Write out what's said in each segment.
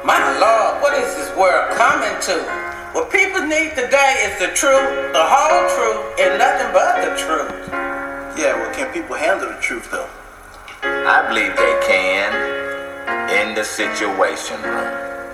My Lord, what is this world coming to? What people need today is the truth, the whole truth, and nothing but the truth. Yeah, well, can people handle the truth, though? I believe they can in the Situation Room.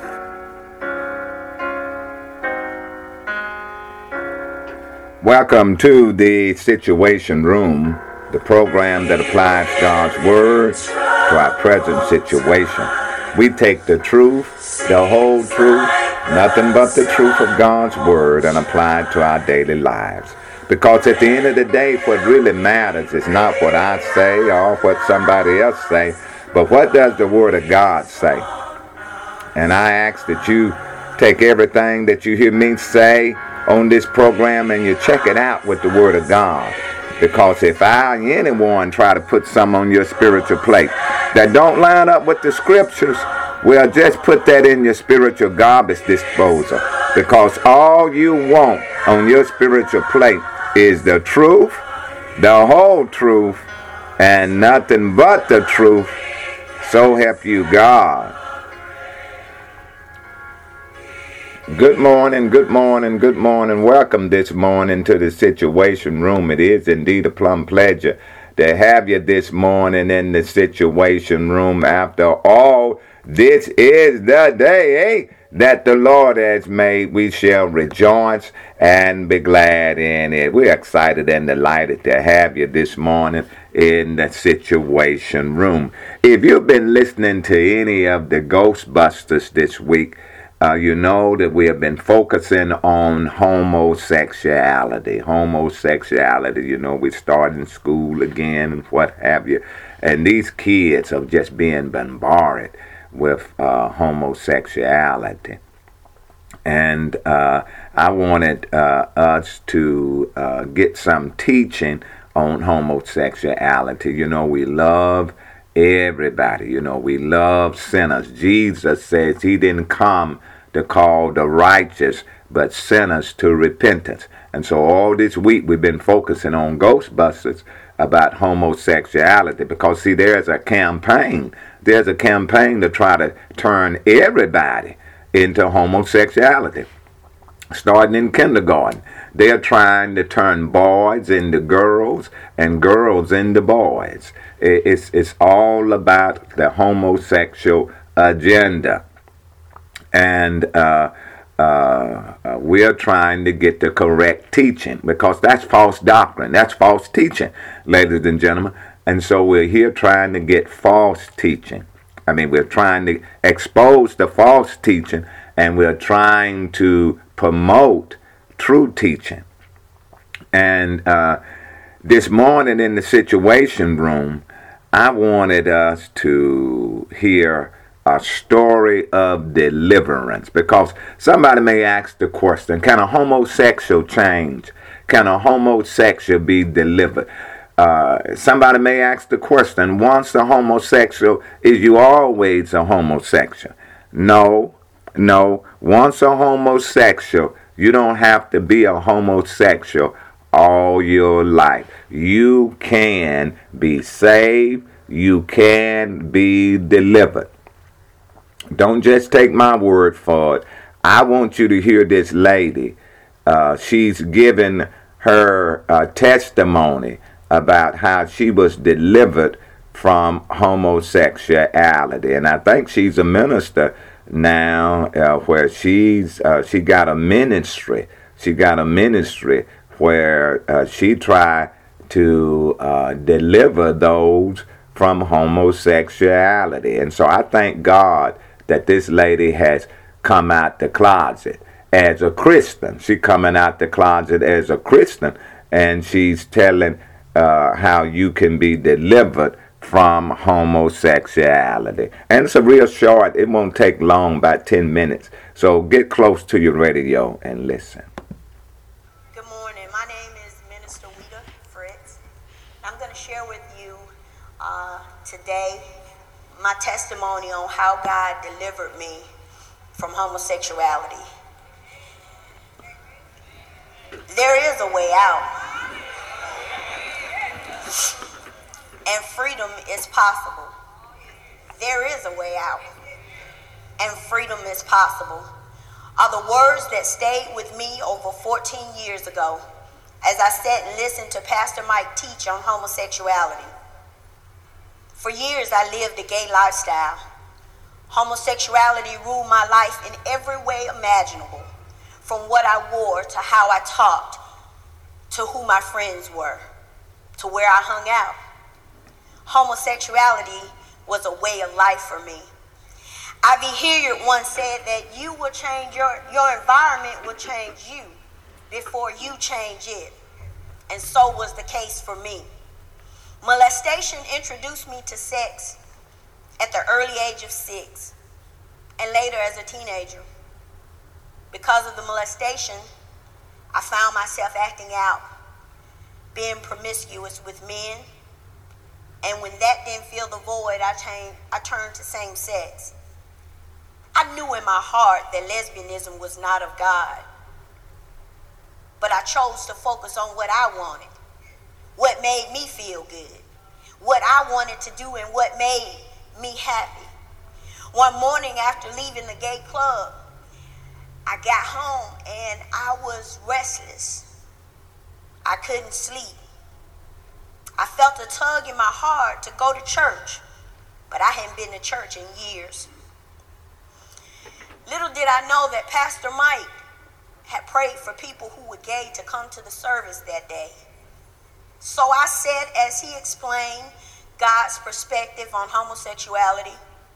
Welcome to the Situation Room, the program that applies God's Word to our present situation. We take the truth, the whole truth, nothing but the truth of God's Word, and apply it to our daily lives. Because at the end of the day, what really matters is not what I say or what somebody else say, but what does the Word of God say? And I ask that you take everything that you hear me say on this program and you check it out with the Word of God. Because if anyone try to put some on your spiritual plate that don't line up with the scriptures, well, just put that in your spiritual garbage disposal. Because all you want on your spiritual plate is the truth, the whole truth, and nothing but the truth. So help you God. Good morning, good morning, good morning. Welcome this morning to the Situation Room. It is indeed a plumb pleasure to have you this morning in the Situation Room. After all, this is the day that the Lord has made. We shall rejoice and be glad in it. We're excited and delighted to have you this morning in the Situation Room. If you've been listening to any of the Ghostbusters this week, you know that we have been focusing on homosexuality. You know, we're starting school again and what have you. And these kids are just being bombarded with homosexuality. And I wanted us to get some teaching on homosexuality. You know, we love everybody. You know, we love sinners. Jesus says he didn't come to call the righteous, but sinners to repentance. And so all this week we've been focusing on Ghostbusters about homosexuality because, see, there's a campaign. There's a campaign to try to turn everybody into homosexuality. Starting in kindergarten, they're trying to turn boys into girls and girls into boys. It's all about the homosexual agenda. And we're trying to get the correct teaching because that's false doctrine. That's false teaching, ladies and gentlemen. And so we're here trying to get false teaching. We're trying to expose the false teaching, and we're trying to promote true teaching. And this morning in the Situation Room, I wanted us to hear a story of deliverance, because somebody may ask the question, can a homosexual change? Can a homosexual be delivered? Somebody may ask the question, once a homosexual, is you always a homosexual? No. Once a homosexual, you don't have to be a homosexual all your life. You can be saved. You can be delivered. Don't just take my word for it. I want you to hear this lady. She's given her testimony about how she was delivered from homosexuality. And I think she's a minister now where she got a ministry. She got a ministry where she tried to deliver those from homosexuality. And so I thank God that this lady has come out the closet as a Christian. She's coming out the closet as a Christian, and she's telling how you can be delivered from homosexuality. And it's a real short, it won't take long, about 10 minutes. So get close to your radio and listen. Good morning. My name is Minister Weta Fritz. I'm going to share with you today my testimony on how God delivered me from homosexuality. There is a way out. And freedom is possible. There is a way out. and freedom is possible are the words that stayed with me over 14 years ago as I sat and listened to Pastor Mike teach on homosexuality. For years, I lived a gay lifestyle. Homosexuality ruled my life in every way imaginable, from what I wore to how I talked, to who my friends were, to where I hung out. Homosexuality was a way of life for me. Ivy Hilliard once said that you will change your environment will change you before you change it. And so was the case for me. Molestation introduced me to sex at the early age of 6 and later as a teenager. Because of the molestation, I found myself acting out, being promiscuous with men, and when that didn't fill the void, I turned to same sex. I knew in my heart that lesbianism was not of God, but I chose to focus on what I wanted, what made me feel good, what I wanted to do and what made me happy. One morning after leaving the gay club, I got home and I was restless. I couldn't sleep. I felt a tug in my heart to go to church, but I hadn't been to church in years. Little did I know that Pastor Mike had prayed for people who were gay to come to the service that day. So I said, as he explained God's perspective on homosexuality,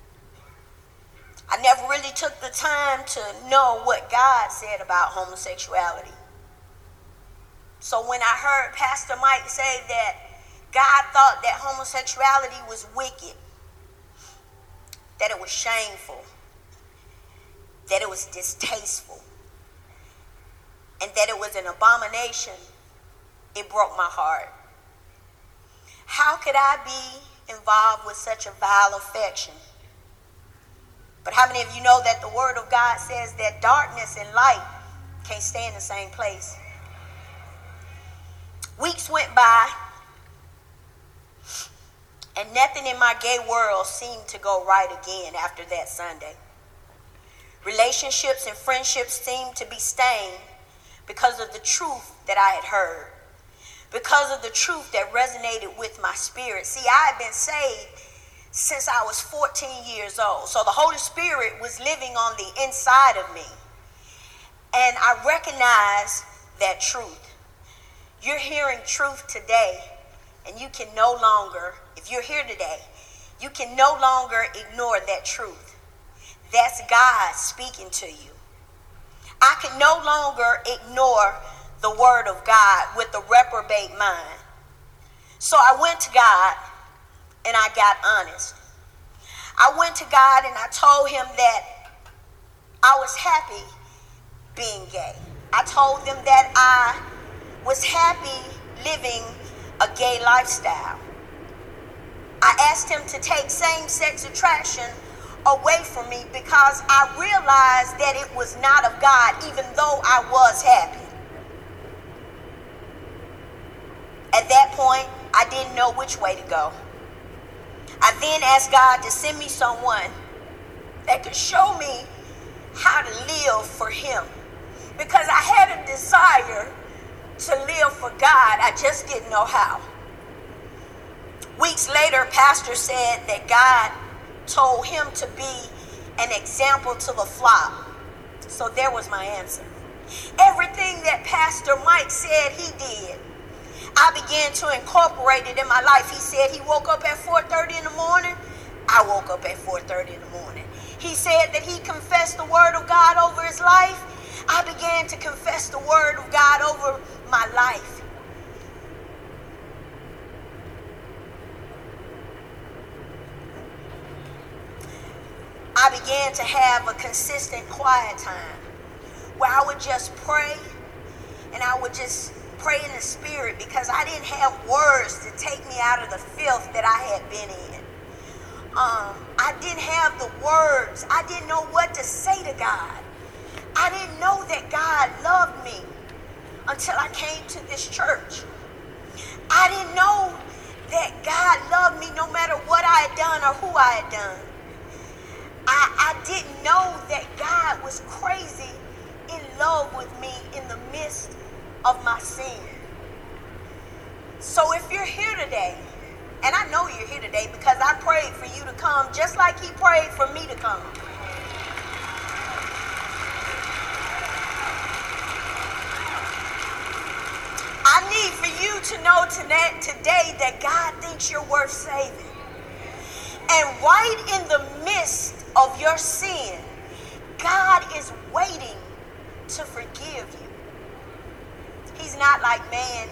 I never really took the time to know what God said about homosexuality. So when I heard Pastor Mike say that God thought that homosexuality was wicked, that it was shameful, that it was distasteful, and that it was an abomination, it broke my heart. How could I be involved with such a vile affection? But how many of you know that the Word of God says that darkness and light can't stay in the same place? Weeks went by, and nothing in my gay world seemed to go right again after that Sunday. Relationships and friendships seemed to be stained because of the truth that I had heard, because of the truth that resonated with my spirit. See, I had been saved since I was 14 years old. So the Holy Spirit was living on the inside of me. And I recognize that truth. You're hearing truth today, and you can no longer, if you're here today, you can no longer ignore that truth. That's God speaking to you. I can no longer ignore the Word of God with a reprobate mind. So I went to God and I got honest. I went to God and I told him that I was happy being gay. I told him that I was happy living a gay lifestyle. I asked him to take same-sex attraction away from me because I realized that it was not of God, even though I was happy. At that point, I didn't know which way to go. I then asked God to send me someone that could show me how to live for him, because I had a desire to live for God. I just didn't know how. Weeks later, Pastor said that God told him to be an example to the flock. So there was my answer. Everything that Pastor Mike said he did, I began to incorporate it in my life. He said he woke up at 4:30 in the morning. I woke up at 4:30 in the morning. He said that he confessed the Word of God over his life. I began to confess the Word of God over my life. I began to have a consistent quiet time where I would just pray, and I would just pray in the Spirit, because I didn't have words to take me out of the filth that I had been in. I didn't have the words. I didn't know what to say to God. I didn't know that God loved me until I came to this church. I didn't know that God loved me no matter what I had done or who I had done. I didn't know in the midst of my sin. So if you're here today, and I know you're here today because I prayed for you to come just like he prayed for me to come. I need for you to know today that God thinks you're worth saving. And right in the midst of your sin, God is waiting to forgive you. He's not like man.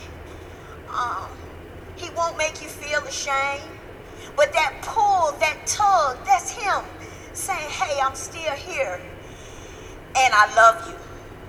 He won't make you feel ashamed. But that pull, that tug, that's him saying, hey, I'm still here and I love you.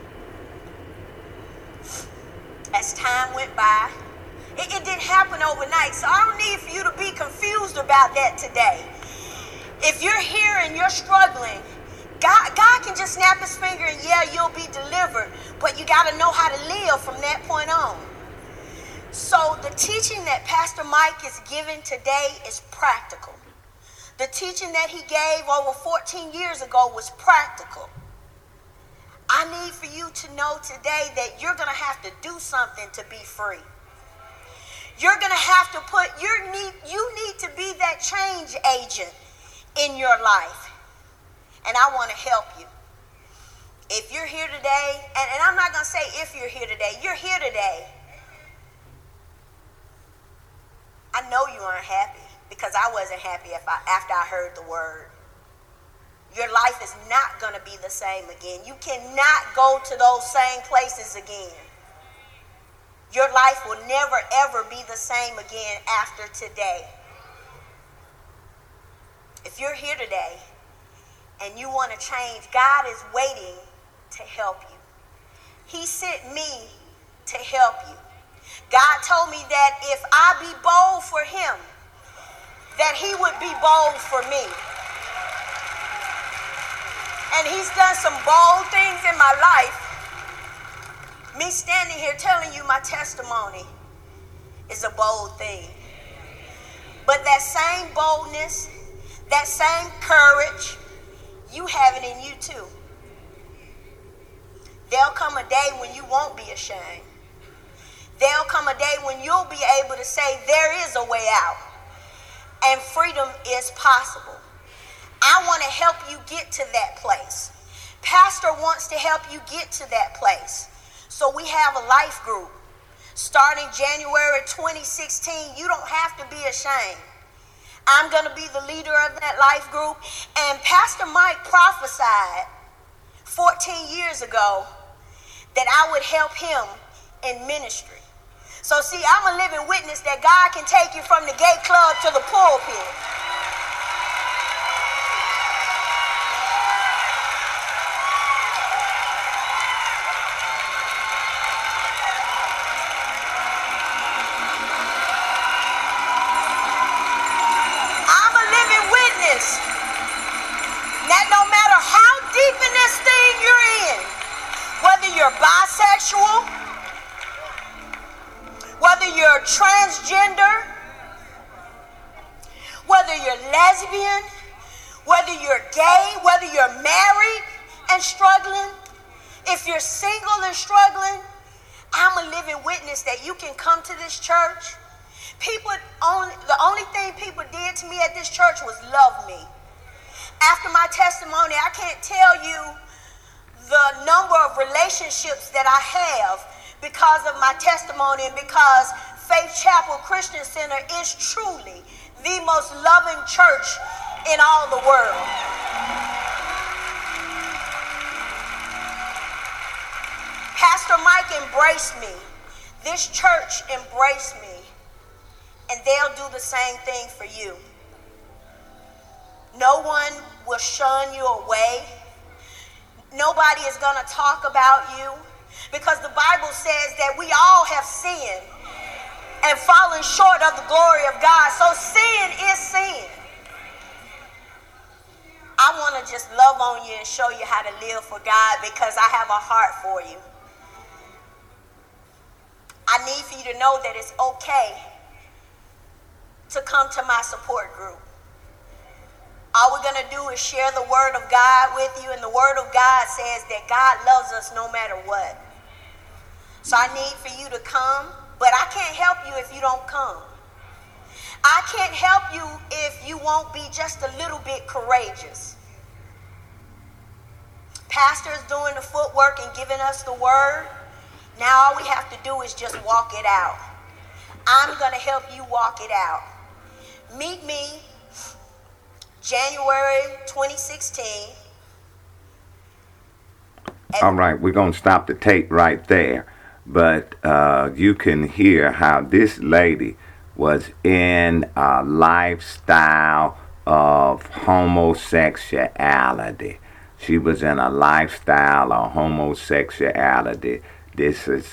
As time went by, it didn't happen overnight. So I don't need for you to be confused about that today. If you're here and you're struggling, God can just snap his finger and yeah, you'll be delivered. But you got to know how to live from that point on. So the teaching that Pastor Mike is giving today is practical. The teaching that he gave over 14 years ago was practical. I need for you to know today that you're going to have to do something to be free. You're going to have to you need to be that change agent in your life. And I want to help you. If you're here today, and I'm not going to say if you're here today, you're here today. I know you aren't happy because I wasn't happy after I heard the word. Your life is not going to be the same again. You cannot go to those same places again. Your life will never, ever be the same again after today. If you're here today and you want to change, God is waiting to help you. He sent me to help you. God told me that if I be bold for him, that he would be bold for me. And he's done some bold things in my life. Me standing here telling you my testimony is a bold thing. But that same boldness, that same courage, you have it in you too. There'll come a day when you won't be ashamed. There'll come a day when you'll be able to say there is a way out and freedom is possible. I want to help you get to that place. Pastor wants to help you get to that place. So we have a life group starting January 2016. You don't have to be ashamed. I'm going to be the leader of that life group. And Pastor Mike prophesied 14 years ago that I would help him in ministry. So see, I'm a living witness that God can take you from the gay club to the pulpit. I'm a living witness that no matter how deep in this thing you're in, whether you're bisexual, whether you're transgender, whether you're lesbian, whether you're gay, whether you're married and struggling, if you're single and struggling, I'm a living witness that you can come to this church. The only thing people did to me at this church was love me. After my testimony, I can't tell you the number of relationships that I have because of my testimony and because Faith Chapel Christian Center is truly the most loving church in all the world. Pastor Mike embraced me. This church embraced me. And they'll do the same thing for you. No one will shun you away. Nobody is going to talk about you. Because the Bible says that we all have sinned and fallen short of the glory of God. So sin is sin. I want to just love on you and show you how to live for God because I have a heart for you. I need for you to know that it's okay to come to my support group. All we're going to do is share the word of God with you, and the word of God says that God loves us no matter what. So I need for you to come, but I can't help you if you don't come. I can't help you if you won't be just a little bit courageous. Pastor is doing the footwork and giving us the word. Now all we have to do is just walk it out. I'm going to help you walk it out. Meet me January 2016. All right, we're going to stop the tape right there. But you can hear how this lady was in a lifestyle of homosexuality. She was in a lifestyle of homosexuality. This is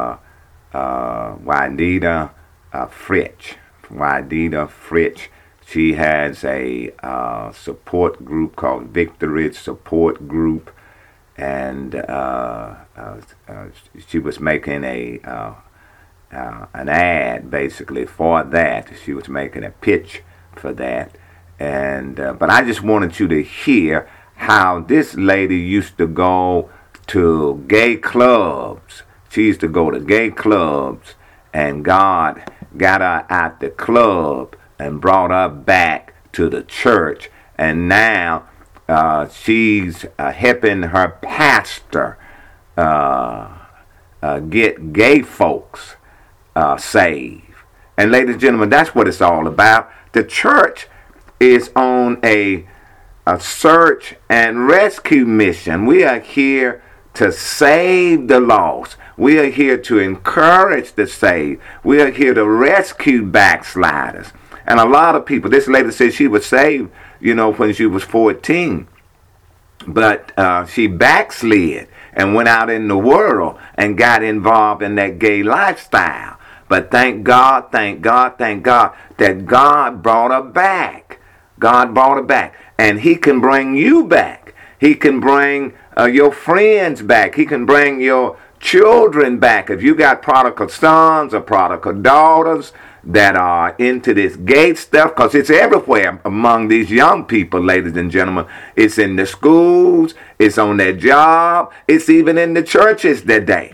Wadida Fritch. Wadida Fritch. She has a support group called Victory Support Group, and she was making an ad basically for that. She was making a pitch for that, and but I just wanted you to hear how this lady used to go to gay clubs. She used to go to gay clubs, and God got her out the club and brought her back to the church, and now she's helping her pastor get gay folks saved. And ladies and gentlemen, that's what it's all about. The church is on a search and rescue mission. We are here to save the lost. We are here to encourage the saved. We are here to rescue backsliders. And a lot of people, this lady said she was saved, when she was 14. But she backslid and went out in the world and got involved in that gay lifestyle. But thank God that God brought her back. God brought her back. And he can bring you back. He can bring your friends back. He can bring your children back. If you got prodigal sons or prodigal daughters that are into this gay stuff, because it's everywhere among these young people, ladies and gentlemen. It's in the schools. It's on their job. It's even in the churches today.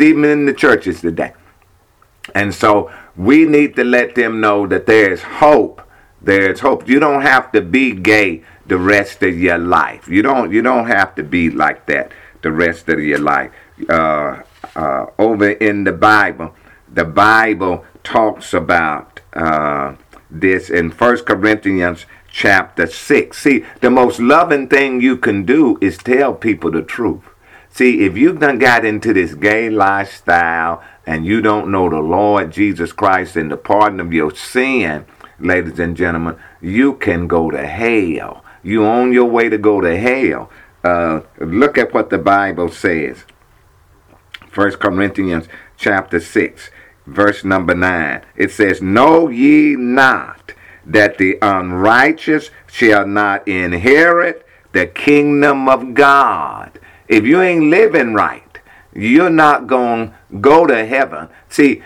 And so we need to let them know that there's hope. There's hope. You don't have to be gay the rest of your life. You don't have to be like that the rest of your life. Over in the Bible talks about this in 1 Corinthians chapter 6. See, the most loving thing you can do is tell people the truth. See, if you've done got into this gay lifestyle and you don't know the Lord Jesus Christ and the pardon of your sin, ladies and gentlemen, you can go to hell. You on your way to go to hell. Look at what the Bible says. 1 Corinthians chapter 6, verse number 9. It says, "Know ye not that the unrighteous shall not inherit the kingdom of God?" If you ain't living right, you're not going to go to heaven. See,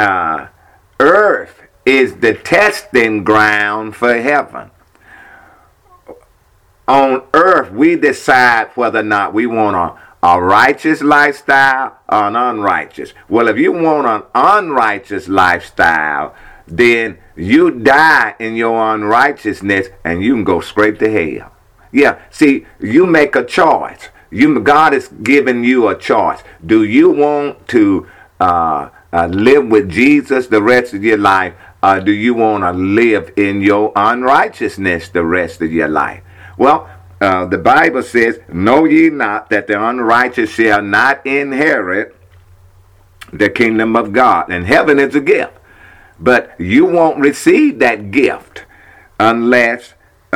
earth is the testing ground for heaven. On earth, we decide whether or not we want a righteous lifestyle or an unrighteous. Well, if you want an unrighteous lifestyle, then you die in your unrighteousness and you can go straight to hell. Yeah, see, you make a choice. God has given you a choice. Do you want to live with Jesus the rest of your life, or do you want to live in your unrighteousness the rest of your life? Well, the Bible says, "Know ye not that the unrighteous shall not inherit the kingdom of God?" And heaven is a gift. But you won't receive that gift unless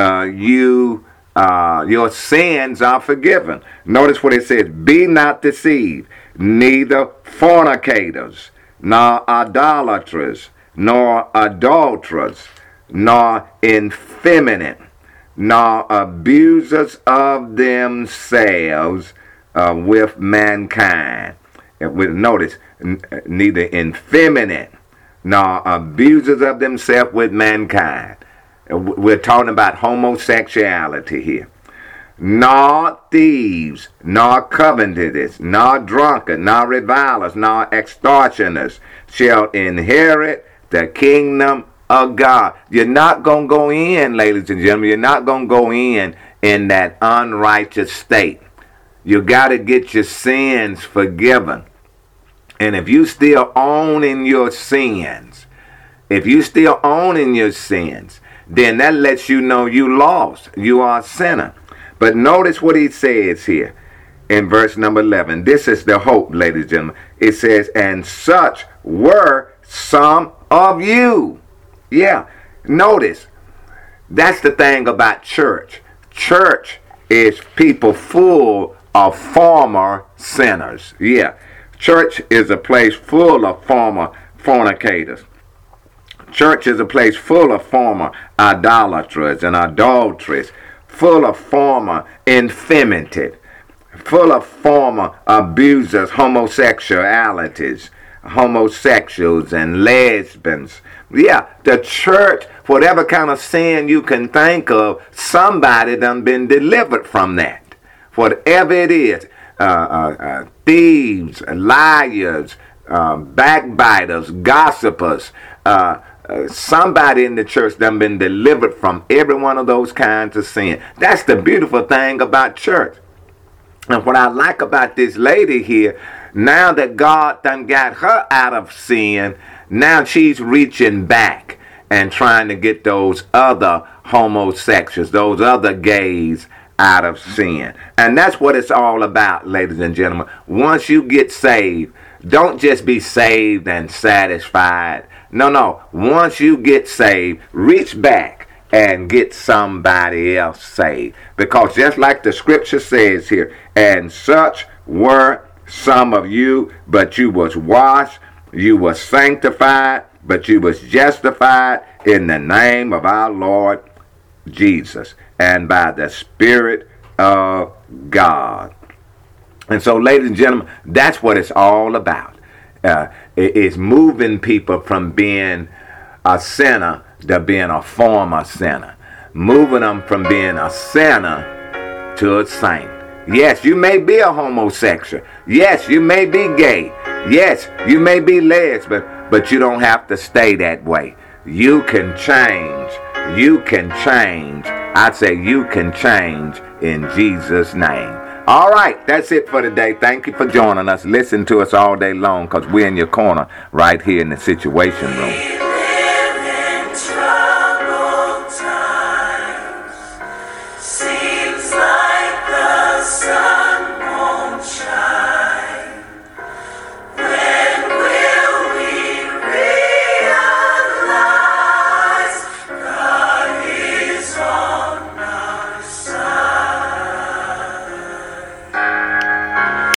your sins are forgiven. Notice what it says: "Be not deceived, neither fornicators, nor idolaters, nor adulterers, nor effeminate, nor abusers of themselves with mankind." Notice, neither effeminate, nor abusers of themselves with mankind. We're talking about homosexuality here. nor thieves, nor covetous, nor drunkards, nor revilers, nor extortioners shall inherit the kingdom of God. You're not going to go in, ladies and gentlemen, you're not going to go in that unrighteous state. You got to get your sins forgiven. And if you still owning your sins, then that lets you know you lost. You are a sinner. But notice what he says here in verse number 11. This is the hope, ladies and gentlemen. It says, and such were some of you. Yeah, notice, that's the thing about church. Church is people full of former sinners. Yeah, church is a place full of former fornicators. Church is a place full of former idolaters and adulteries, full of former infirmity, full of former abusers, homosexuals and lesbians. Yeah, the church, whatever kind of sin you can think of, somebody done been delivered from that. Whatever it is, thieves, liars, backbiters, gossipers, somebody in the church done been delivered from every one of those kinds of sin. That's the beautiful thing about church. And what I like about this lady here, now that God done got her out of sin, now she's reaching back and trying to get those other homosexuals, those other gays out of sin. And that's what it's all about, ladies and gentlemen. Once you get saved, don't just be saved and satisfied. No. Once you get saved, reach back and get somebody else saved. Because just like the scripture says here, and such were some of you, but you was washed, you was sanctified, but you was justified in the name of our Lord Jesus and by the Spirit of God. And so, ladies and gentlemen, that's what it's all about. It's moving people from being a sinner to being a former sinner. Moving them from being a sinner to a saint. Yes, you may be a homosexual. Yes, you may be gay. Yes, you may be lesbian, but you don't have to stay that way. You can change. You can change. I say you can change in Jesus' name. All right, that's it for today. Thank you for joining us. Listen to us all day long because we're in your corner right here in the Situation Room.